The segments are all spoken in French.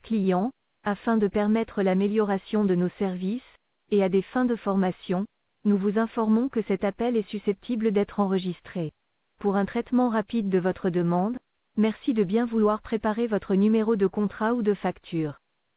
clients, afin de permettre l'amélioration de nos services, et à des fins de formation, nous vous informons que cet appel est susceptible d'être enregistré. Pour un traitement rapide de votre demande, merci de bien vouloir préparer votre numéro de contrat ou de facture.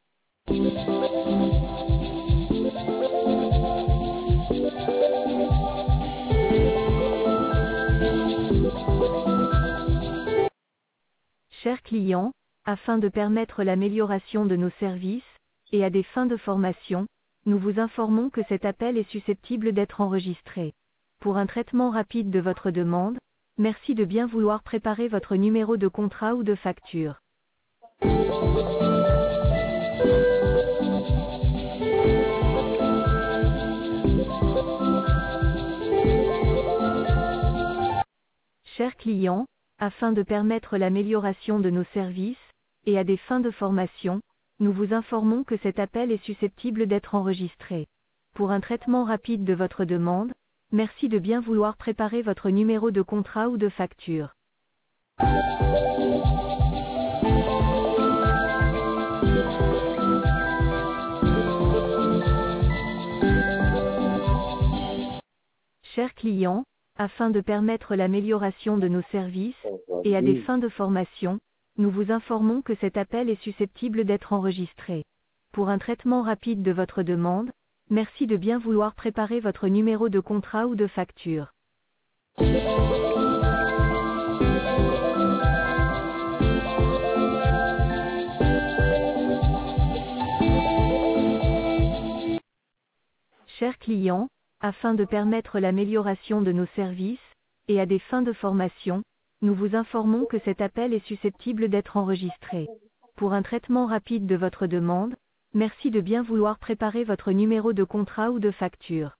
Chers clients, afin de permettre l'amélioration de nos services, et à des fins de formation, nous vous informons que cet appel est susceptible d'être enregistré. Pour un traitement rapide de votre demande, merci de bien vouloir préparer votre numéro de contrat ou de facture. Chers clients, afin de permettre l'amélioration de nos services, et à des fins de formation, nous vous informons que cet appel est susceptible d'être enregistré. Pour un traitement rapide de votre demande, merci de bien vouloir préparer votre numéro de contrat ou de facture. Chers clients, afin de permettre l'amélioration de nos services, et à des fins de formation, nous vous informons que cet appel est susceptible d'être enregistré. Pour un traitement rapide de votre demande, merci de bien vouloir préparer votre numéro de contrat ou de facture. Chers clients, afin de permettre l'amélioration de nos services, et à des fins de formation, nous vous informons que cet appel est susceptible d'être enregistré. Pour un traitement rapide de votre demande, merci de bien vouloir préparer votre numéro de contrat ou de facture.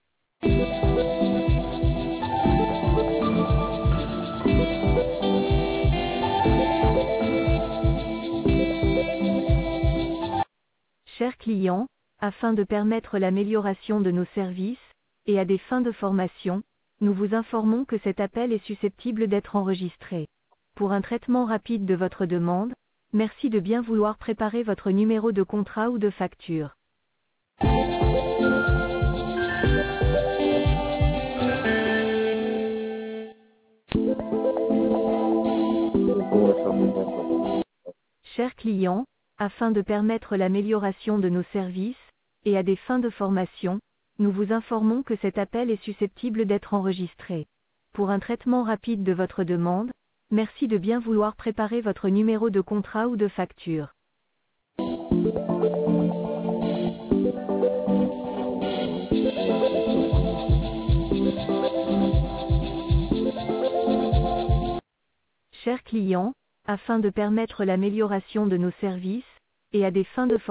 Chers clients, afin de permettre l'amélioration de nos services, et à des fins de formation, nous vous informons que cet appel est susceptible d'être enregistré. Pour un traitement rapide de votre demande, merci de bien vouloir préparer votre numéro de contrat ou de facture. Chers clients, afin de permettre l'amélioration de nos services, et à des fins de formation, nous vous informons que cet appel est susceptible d'être enregistré. Pour un traitement rapide de votre demande, merci de bien vouloir préparer votre numéro de contrat ou de facture. Chers clients, afin de permettre l'amélioration de nos services, et à des fins de formation,